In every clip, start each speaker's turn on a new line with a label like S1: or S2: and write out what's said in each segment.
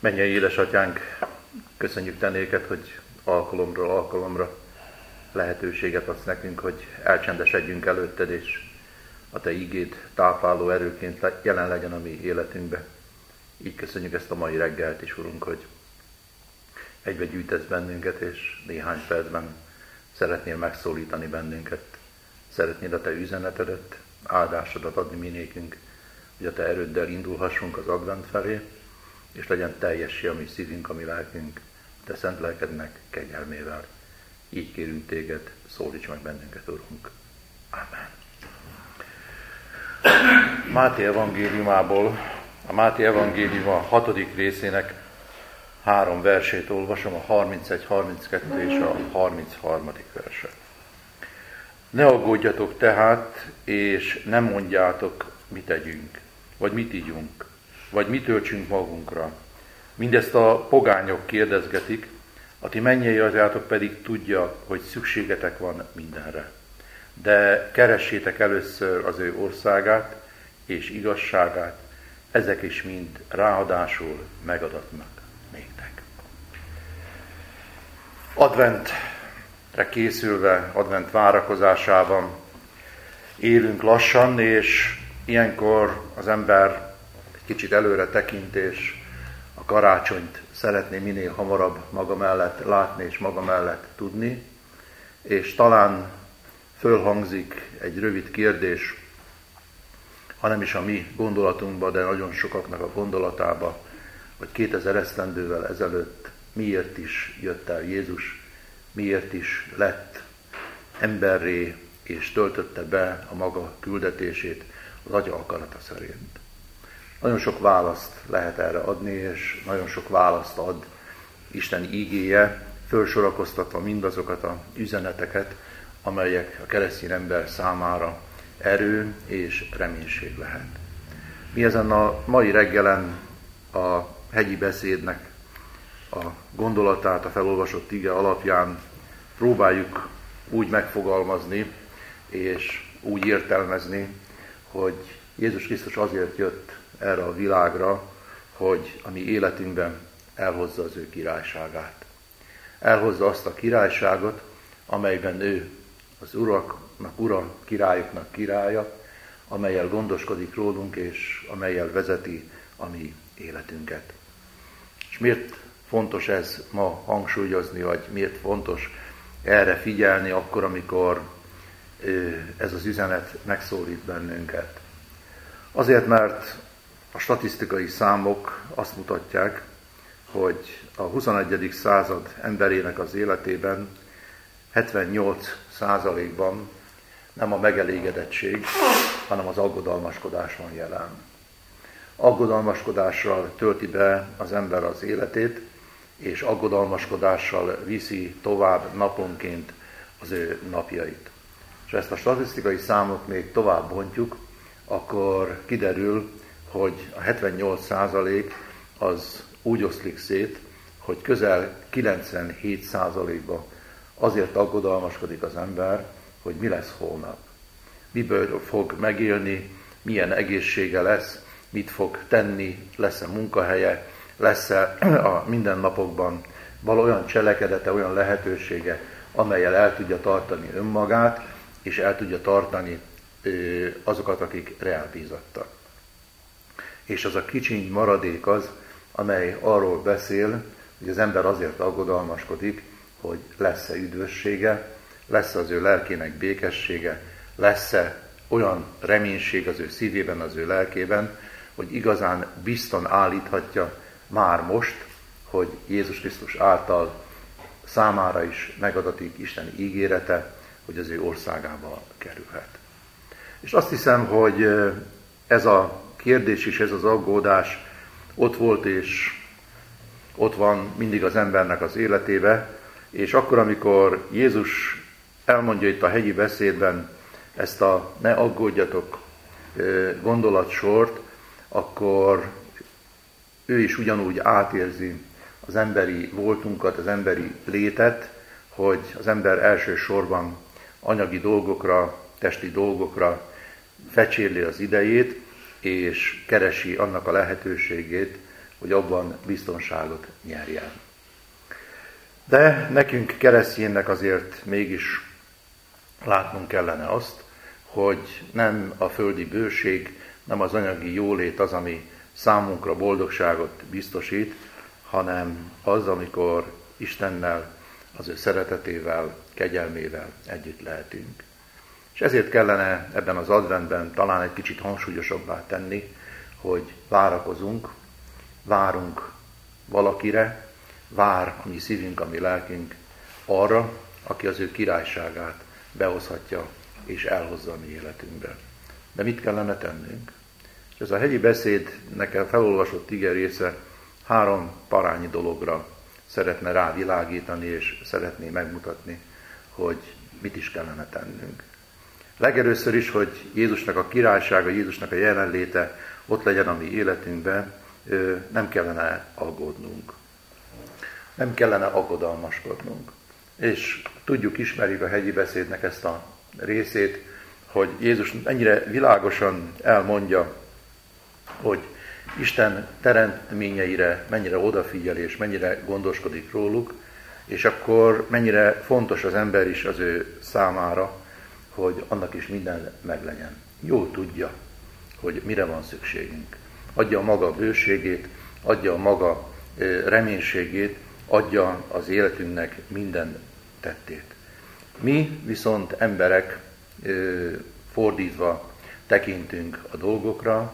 S1: Mennyei édesatyánk, köszönjük te néked, hogy alkalomról alkalomra lehetőséget adsz nekünk, hogy elcsendesedjünk előtted, és a te ígéd tápláló erőként jelen legyen a mi életünkbe. Így köszönjük ezt a mai reggelt is, Urunk, hogy egybe gyűjtesz bennünket, és néhány percben szeretnél megszólítani bennünket. Szeretnéd a te üzenetedet, áldásodat adni mi nékünk, hogy a te erőddel indulhassunk az advent felé, és legyen teljessé a mi szívünk, a mi lelkünk, te szent lelkednek kegyelmével. Így kérünk téged, szólíts meg bennünket, Urunk. Ámen. Máté evangéliumából, a Máté evangélium a 6. részének 3 versét olvasom, a 31, 32 és a 33. verset. Ne aggódjatok tehát, és nem mondjátok, mit tegyünk, vagy mit ígyunk, vagy mit töltsünk magunkra. Mindezt a pogányok kérdezgetik, a ti mennyei atyátok pedig tudja, hogy szükségetek van mindenre. De keressétek először az ő országát és igazságát, ezek is mind ráadásul megadatnak néktek. Adventre készülve, advent várakozásában élünk lassan, és ilyenkor az ember egy kicsit előre tekint, és a karácsonyt szeretné minél hamarabb maga mellett látni és maga mellett tudni, és talán fölhangzik egy rövid kérdés, hanem is a mi gondolatunkba, de nagyon sokaknak a gondolatába, hogy 2000 esztendővel ezelőtt miért is jött el Jézus, miért is lett emberré, és töltötte be a maga küldetését az Atya akarata szerint. Nagyon sok választ lehet erre adni, és nagyon sok választ ad Isten ígéje, felsorakoztatva mindazokat az üzeneteket, amelyek a keresztény ember számára erő és reménység lehet. Mi ezen a mai reggelen a hegyi beszédnek a gondolatát, a felolvasott ige alapján próbáljuk úgy megfogalmazni, és úgy értelmezni, hogy Jézus Krisztus azért jött erre a világra, hogy a mi életünkben elhozza az ő királyságát. Elhozza azt a királyságot, amelyben ő az uraknak ura, királyoknak királya, amellyel gondoskodik rólunk, és amellyel vezeti a mi életünket. És miért fontos ez ma hangsúlyozni, vagy miért fontos erre figyelni akkor, amikor ez az üzenet megszólít bennünket? Azért, mert a statisztikai számok azt mutatják, hogy a 21. század emberének az életében 78%-ban nem a megelégedettség, hanem az aggodalmaskodás van jelen. Aggodalmaskodással tölti be az ember az életét, és aggodalmaskodással viszi tovább naponként az ő napjait. És ezt a statisztikai számot még tovább bontjuk, akkor kiderül, hogy a 78% az úgy oszlik szét, hogy közel 97%-ba azért aggodalmaskodik az ember, hogy mi lesz holnap. Miből fog megélni, milyen egészsége lesz, mit fog tenni, lesz-e munkahelye, lesz-e a mindennapokban olyan cselekedete, olyan lehetősége, amellyel el tudja tartani önmagát, és el tudja tartani azokat, akik reálbízattak. És az a kicsiny maradék az, amely arról beszél, hogy az ember azért aggodalmaskodik, hogy lesz-e üdvössége, lesz az ő lelkének békessége, lesz-e olyan reménység az ő szívében, az ő lelkében, hogy igazán bizton állíthatja már most, hogy Jézus Krisztus által számára is megadatik Isten ígérete, hogy az ő országába kerülhet. És azt hiszem, hogy ez a kérdés és ez az aggódás ott volt és ott van mindig az embernek az életébe, és akkor, amikor Jézus elmondja itt a hegyi beszédben ezt a ne aggódjatok gondolatsort, akkor ő is ugyanúgy átérzi az emberi voltunkat, az emberi létet, hogy az ember elsősorban anyagi dolgokra, testi dolgokra fecsérli az idejét, és keresi annak a lehetőségét, hogy abban biztonságot nyerjen. De nekünk kereszténynek azért mégis látnunk kellene azt, hogy nem a földi bőség, nem az anyagi jólét az, ami számunkra boldogságot biztosít, hanem az, amikor Istennel, az ő szeretetével, kegyelmével együtt lehetünk. És ezért kellene ebben az adventben talán egy kicsit hangsúlyosabbá tenni, hogy várakozunk, várunk valakire, vár a mi szívünk, a mi lelkünk arra, aki az ő királyságát behozhatja és elhozza a mi életünkbe. De mit kellene tennünk? És ez a hegyi beszédnek a felolvasott ige része 3 parányi dologra szeretne rávilágítani, és szeretné megmutatni, hogy mit is kellene tennünk. Legelőször is, hogy Jézusnak a királysága, Jézusnak a jelenléte ott legyen a mi életünkben, nem kellene aggódnunk. Nem kellene aggodalmaskodnunk. És tudjuk, ismerjük a hegyi beszédnek ezt a részét, hogy Jézus ennyire világosan elmondja, hogy Isten teremtményeire mennyire odafigyel és mennyire gondoskodik róluk, és akkor mennyire fontos az ember is az ő számára, hogy annak is minden meglegyen. Jól tudja, hogy mire van szükségünk. Adja a maga bőségét, adja a maga reménységét, adja az életünknek minden tettét. Mi viszont emberek fordítva tekintünk a dolgokra,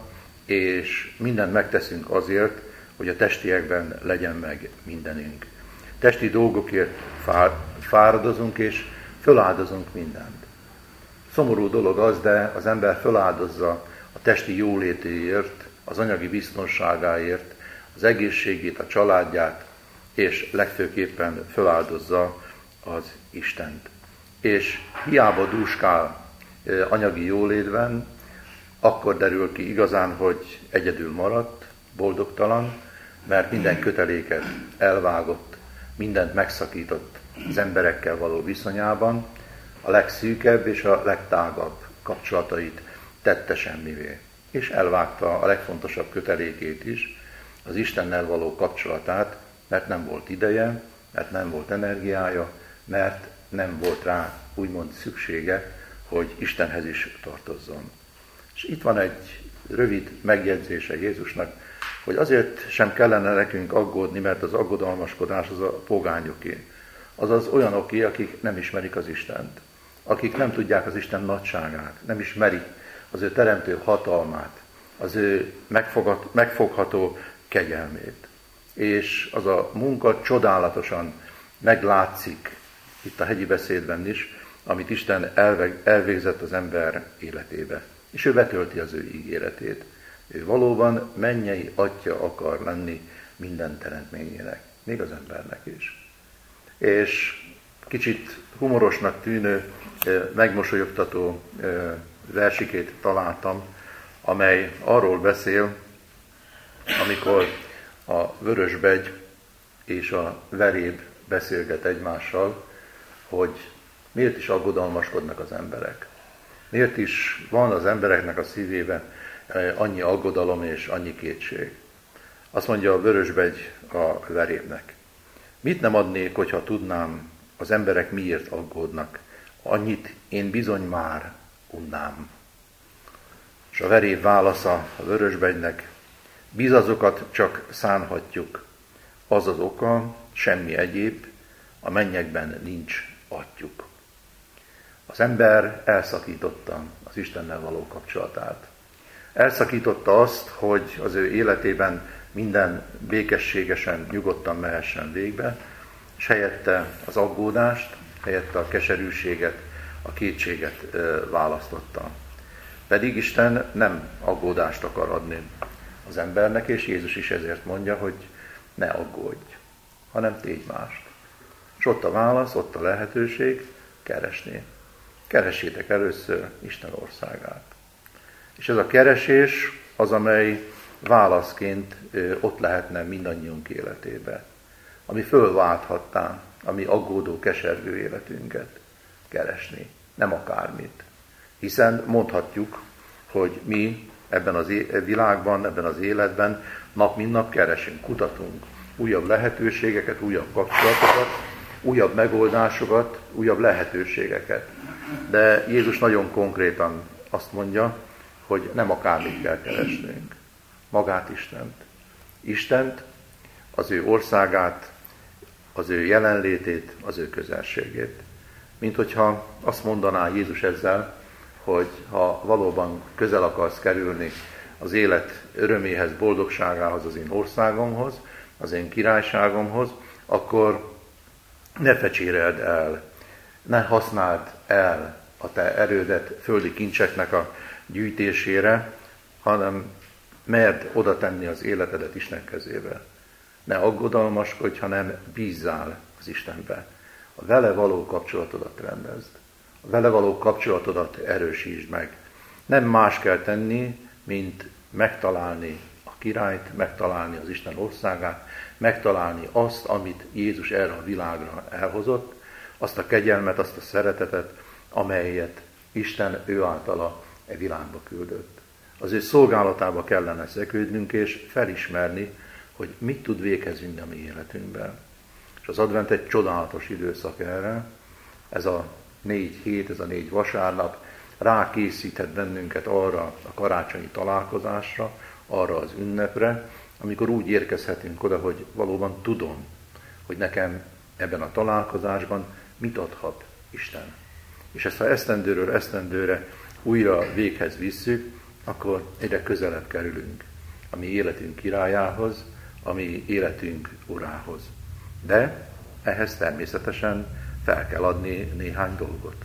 S1: és mindent megteszünk azért, hogy a testiekben legyen meg mindenünk. Testi dolgokért fáradozunk, és föláldozunk mindent. Szomorú dolog az, de az ember föláldozza a testi jólétéért, az anyagi biztonságáért, az egészségét, a családját, és legfőképpen föláldozza az Istent. És hiába dúskál anyagi jólétben, akkor derül ki igazán, hogy egyedül maradt, boldogtalan, mert minden köteléket elvágott, mindent megszakított az emberekkel való viszonyában, a legszűkebb és a legtágabb kapcsolatait tette semmivé. És elvágta a legfontosabb kötelékét is, az Istennel való kapcsolatát, mert nem volt ideje, mert nem volt energiája, mert nem volt rá úgymond szüksége, hogy Istenhez is tartozzon. És itt van egy rövid megjegyzése Jézusnak, hogy azért sem kellene nekünk aggódni, mert az aggodalmaskodás az a pogányoké. Azaz olyanoké, akik nem ismerik az Istent, akik nem tudják az Isten nagyságát, nem ismerik az ő teremtő hatalmát, az ő megfogható kegyelmét. És az a munka csodálatosan meglátszik itt a hegyi beszédben is, amit Isten elvégzett az ember életébe. És ő betölti az ő ígéretét. Ő valóban mennyei atya akar lenni minden teremtményének, még az embernek is. És kicsit humorosnak tűnő, megmosolyogtató versikét találtam, amely arról beszél, amikor a vörösbegy és a veréb beszélget egymással, hogy miért is aggodalmaskodnak az emberek. Miért is van az embereknek a szívében annyi aggodalom és annyi kétség. Azt mondja a vörösbegy a verébnek. Mit nem adnék, hogyha tudnám, az emberek miért aggódnak? Annyit én bizony már unnám. És a veréb válasza a vörösbegynek, bizazokat csak szánhatjuk. Az az oka, semmi egyéb, a mennyekben nincs atyjuk. Az ember elszakította az Istennel való kapcsolatát. Elszakította azt, hogy az ő életében minden békességesen, nyugodtan mehessen végbe, és helyette az aggódást, helyette a keserűséget, a kétséget választotta. Pedig Isten nem aggódást akar adni az embernek, és Jézus is ezért mondja, hogy ne aggódj, hanem tégy mást. És ott a válasz, ott a lehetőség, keresni. Keressétek először Isten országát. És ez a keresés az, amely válaszként ott lehetne mindannyiunk életébe. Ami fölválthatná a mi aggódó, kesergő életünket. Keresni, nem akármit. Hiszen mondhatjuk, hogy mi ebben az világban, ebben az életben nap mint nap keresünk, kutatunk újabb lehetőségeket, újabb kapcsolatokat, újabb megoldásokat, újabb lehetőségeket. De Jézus nagyon konkrétan azt mondja, hogy nem akármit kell keresnünk. Magát Istent. Istent, az ő országát, az ő jelenlétét, az ő közelségét. Mint hogyha azt mondaná Jézus ezzel, hogy ha valóban közel akarsz kerülni az élet öröméhez, boldogságához, az én országomhoz, az én királyságomhoz, akkor ne fecséreld el, ne használd el a te erődet földi kincseknek a gyűjtésére, hanem merd oda tenni az életedet Isten kezébe. Ne aggodalmaskodj, hanem bízzál az Istenbe. A vele való kapcsolatodat rendezd. A vele való kapcsolatodat erősítsd meg. Nem más kell tenni, mint megtalálni a királyt, megtalálni az Isten országát, megtalálni azt, amit Jézus erre a világra elhozott, azt a kegyelmet, azt a szeretetet, amelyet Isten ő általa e világba küldött. Az ő szolgálatába kellene szekődnünk és felismerni, hogy mit tud véghez vinni a mi életünkben. És az advent egy csodálatos időszak erre, ez a 4 hét, ez a 4 vasárnap rákészíthet bennünket arra a karácsonyi találkozásra, arra az ünnepre, amikor úgy érkezhetünk oda, hogy valóban tudom, hogy nekem ebben a találkozásban mit adhat Isten. És ezt ha esztendőről esztendőre újra véghez visszük, akkor egyre közelebb kerülünk a mi életünk királyához, a mi életünk urához. De ehhez természetesen fel kell adni néhány dolgot.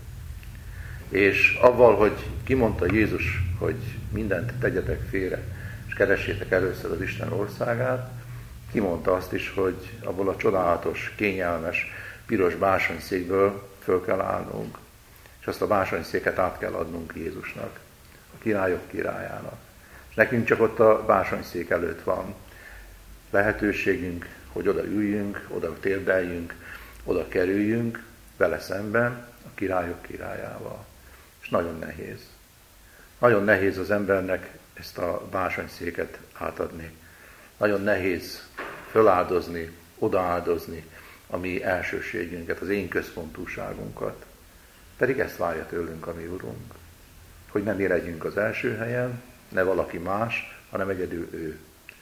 S1: És avval, hogy kimondta Jézus, hogy mindent tegyetek félre, és keressétek először az Isten országát, kimondta azt is, hogy abból a csodálatos, kényelmes, piros bársonyszékből föl kell állnunk, és azt a bársonyszéket át kell adnunk Jézusnak, a királyok királyának. És nekünk csak ott a bársonyszék előtt van lehetőségünk, hogy oda üljünk, oda térdeljünk, oda kerüljünk vele szemben a királyok királyával. És nagyon nehéz. Nagyon nehéz az embernek ezt a bársonyszéket átadni. Nagyon nehéz föláldozni, odaáldozni a mi elsőségünket, az én központúságunkat. Pedig ezt várja tőlünk a mi Urunk. Hogy nem legyünk az első helyen, ne valaki más, hanem egyedül ő.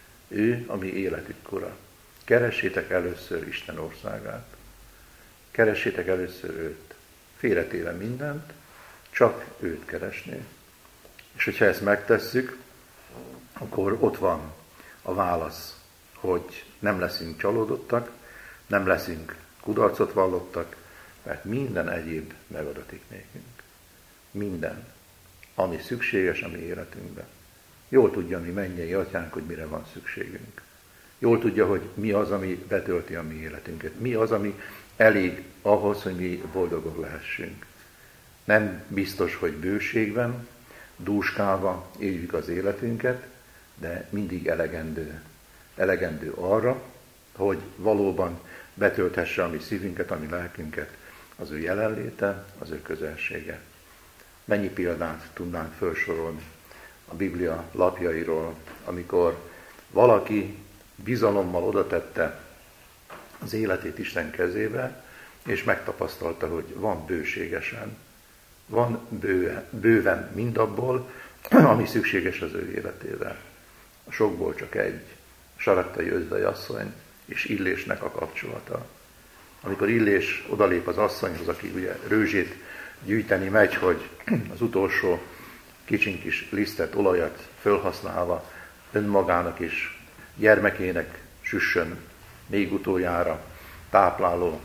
S1: Ő a mi életünk ura. Keressétek először Isten országát. Keressétek először őt. Félretéve mindent, csak őt keresni. És hogyha ezt megtesszük, akkor ott van a válasz, hogy nem leszünk csalódottak, nem leszünk kudarcot vallottak, mert minden egyéb megadatik nékünk. Minden, ami szükséges a mi életünkben. Jól tudja mi mennyei atyánk, hogy mire van szükségünk. Jól tudja, hogy mi az, ami betölti a mi életünket. Mi az, ami elég ahhoz, hogy mi boldogok lehessünk. Nem biztos, hogy bőségben, dúskálva éljük az életünket, de mindig elegendő. Elegendő arra, hogy valóban betölthesse a mi szívünket, a mi lelkünket, az ő jelenléte, az ő közelsége. Mennyi példát tudnánk felsorolni a Biblia lapjairól, amikor valaki bizalommal odatette az életét Isten kezébe, és megtapasztalta, hogy van bőségesen, van bőven mindabból, ami szükséges az ő életével. A sokból csak egy, Sareptai özvegyi asszony és Illésnek a kapcsolata. Amikor Illés odalép az asszonyhoz, aki ugye rőzsét gyűjteni megy, hogy az utolsó kicsin kis lisztet, olajat fölhasználva önmagának is, gyermekének süssön még utoljára tápláló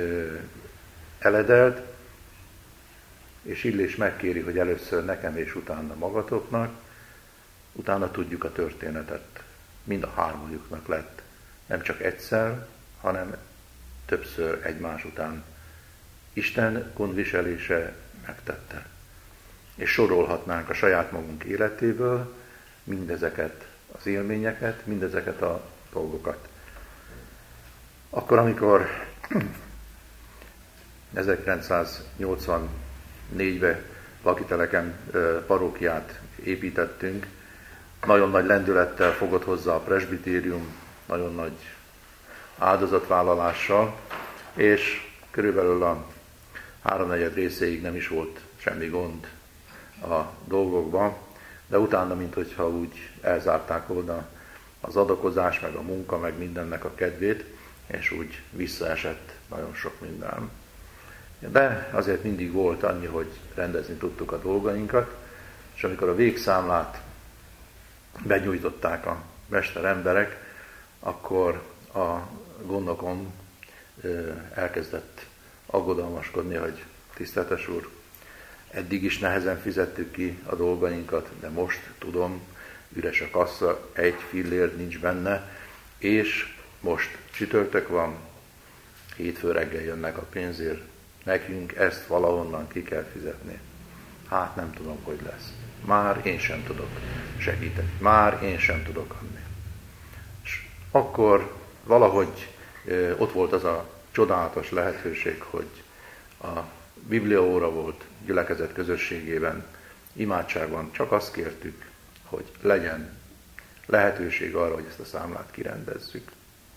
S1: eledelt, és Illés megkéri, hogy először nekem és utána magatoknak, utána tudjuk a történetet. Mind a hármójuknak lett. Nem csak egyszer, hanem többször egymás után. Isten gondviselése megtette. És sorolhatnánk a saját magunk életéből mindezeket az élményeket, mindezeket a dolgokat. Akkor, amikor 1984-ben Lakiteleken parókiát építettünk, nagyon nagy lendülettel fogott hozzá a presbitérium, nagyon nagy áldozatvállalással, és körülbelül a 3/4 részéig nem is volt semmi gond a dolgokban, de utána, minthogyha úgy elzárták volna az adakozás, meg a munka, meg mindennek a kedvét, és úgy visszaesett nagyon sok minden. De azért mindig volt annyi, hogy rendezni tudtuk a dolgainkat, és amikor a végszámlát benyújtották a mesteremberek, akkor a gondnokon elkezdett aggodalmaskodni, hogy tiszteletes úr, eddig is nehezen fizettük ki a dolgainkat, de most tudom, üres a kassa, 1 fillér nincs benne, és most csütörtök van, hétfő reggel jönnek a pénzért, nekünk ezt valahonnan ki kell fizetni. Hát nem tudom, hogy lesz. Már én sem tudok segíteni. Már én sem tudok adni. És akkor valahogy ott volt az a csodálatos lehetőség, hogy a bibliaóra volt gyülekezet közösségében, imádságban csak azt kértük, hogy legyen lehetőség arra, hogy ezt a számlát kirendezzük.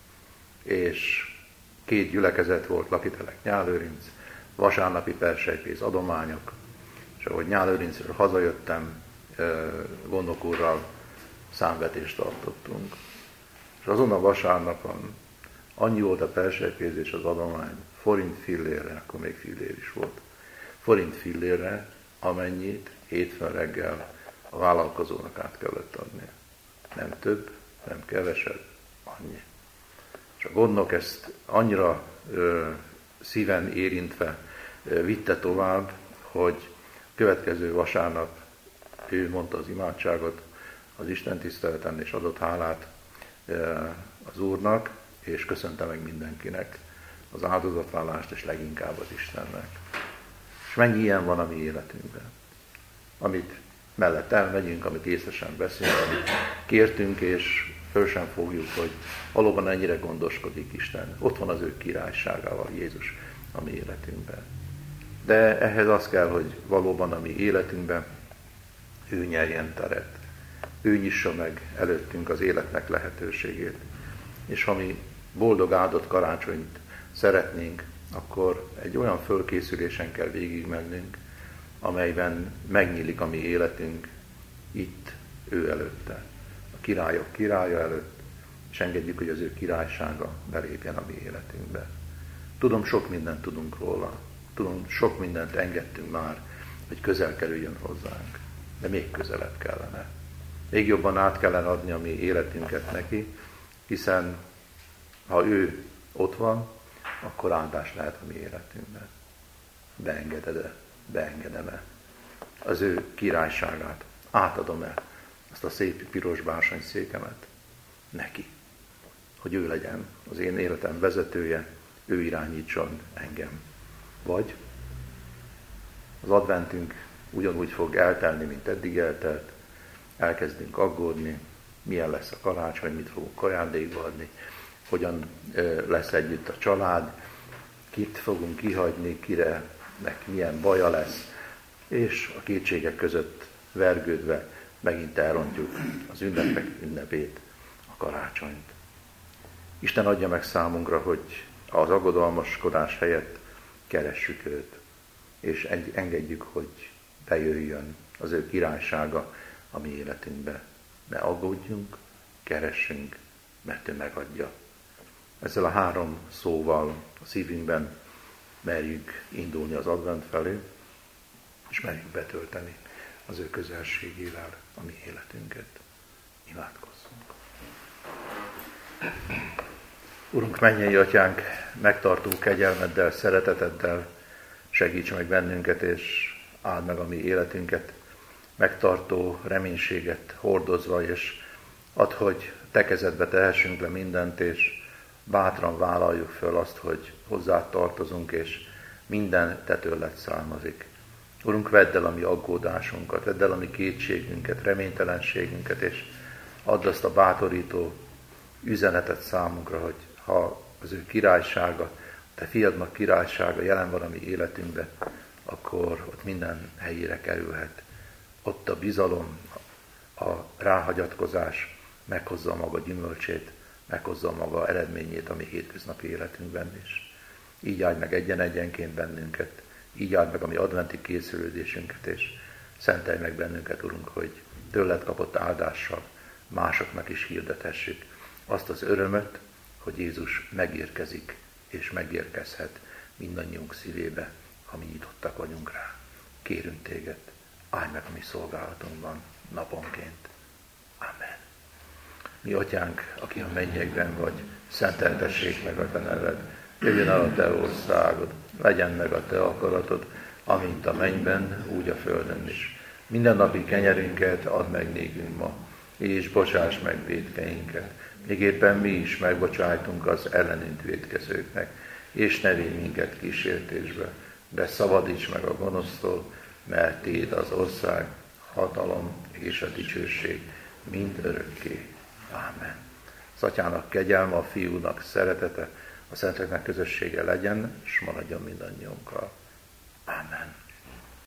S1: És 2 gyülekezet volt, Lakitelek, Nyálőrinc, vasárnapi persejpész adományok, és ahogy Nyálőrincről hazajöttem, gondnok úrral számvetést tartottunk. És azon a vasárnapon annyi volt a persejpész és az adomány, forint fillérre, akkor még fillér is volt, forint fillérre, amennyit hétfőn reggel a vállalkozónak át kellett adni. Nem több, nem kevesebb, annyi. És a gondnok ezt annyira szíven érintve vitte tovább, hogy következő vasárnap ő mondta az imádságot az Isten tiszteleten, és adott hálát az Úrnak, és köszönte meg mindenkinek az áldozatvállalást, és leginkább az Istennek. És mennyi ilyen van a mi életünkben, amit mellett elmegyünk, amit észre sem beszélünk, amit kértünk, és föl sem fogjuk, hogy valóban ennyire gondoskodik Isten. Ott van az ő királyságával Jézus a mi életünkben. De ehhez az kell, hogy valóban a mi életünkben ő nyerjen teret. Ő nyissa meg előttünk az életnek lehetőségét. És ha mi boldog áldott karácsonyt szeretnénk, akkor egy olyan fölkészülésen kell végigmennünk, amelyben megnyílik a mi életünk itt, ő előtte, a királyok királya előtt, és engedjük, hogy az ő királysága belépjen a mi életünkbe. Tudom, sok mindent tudunk róla, tudom, sok mindent engedtünk már, hogy közel kerüljön hozzánk, de még közelebb kellene. Még jobban át kellene adni a mi életünket neki, hiszen ha ő ott van, akkor áldás lehet a mi életünkben. Beengeded-e? Beengedem-e az ő királyságát? Átadom-e azt a szép piros bársonyszékemet neki? Hogy ő legyen az én életem vezetője, ő irányítson engem. Vagy az adventünk ugyanúgy fog eltelni, mint eddig eltelt, elkezdünk aggódni, milyen lesz a karácsony, mit fogunk ajándékba adni, hogyan lesz együtt a család, kit fogunk kihagyni, kirenek milyen baja lesz, és a kétségek között vergődve megint elrontjuk az ünnepek ünnepét, a karácsonyt. Isten adja meg számunkra, hogy az aggodalmaskodás helyett keressük őt, és engedjük, hogy bejöjjön az ő királysága a mi életünkbe. Ne aggódjunk, keressünk, mert ő megadja. Ezzel a 3 szóval a szívünkben merjük indulni az advent felé, és merjük betölteni az ő közelségével a mi életünket. Imádkozzunk. Urunk, mennyei Atyánk, megtartó kegyelmeddel, szereteteddel segíts meg bennünket, és áld meg a mi életünket, megtartó reménységet hordozva, és add, hogy te kezedbe tehessünk le mindent, és bátran vállaljuk föl azt, hogy hozzád tartozunk, és minden te tőled származik. Urunk, vedd el a mi aggódásunkat, vedd el a mi kétségünket, reménytelenségünket, és add azt a bátorító üzenetet számunkra, hogy ha az ő királysága, te fiadnak királysága jelen van a mi életünkben, akkor ott minden helyére kerülhet. Ott a bizalom, a ráhagyatkozás meghozza maga gyümölcsét, meghozza maga eredményét a mi hétköznapi életünkben is. Így áld meg egyenként bennünket, így áld meg a mi adventi készülődésünket, és szentelj meg bennünket, Urunk, hogy tőled kapott áldással másoknak is hirdethessük azt az örömöt, hogy Jézus megérkezik és megérkezhet mindannyiunk szívébe, ha mi nyitottak vagyunk rá. Kérünk téged, állj meg a mi szolgálatunkban naponként. Amen. Mi atyánk, aki a mennyekben vagy, szenteltessék meg a te neved, jöjjön el a te országod, legyen meg a te akaratod, amint a mennyben, úgy a földön is. Mindennapi kenyerünket add meg nékünk ma, és bocsáss meg vétkeinket, még éppen mi is megbocsájtunk az ellenünk vétkezőknek, és ne védj minket kísértésbe, de szabadíts meg a gonosztól, mert tiéd az ország, hatalom és a dicsőség mind örökké. Ámen. Az Atyának kegyelme, a Fiúnak szeretete, a Szentléleknek közössége legyen, és maradjon mindannyiunkkal. Ámen.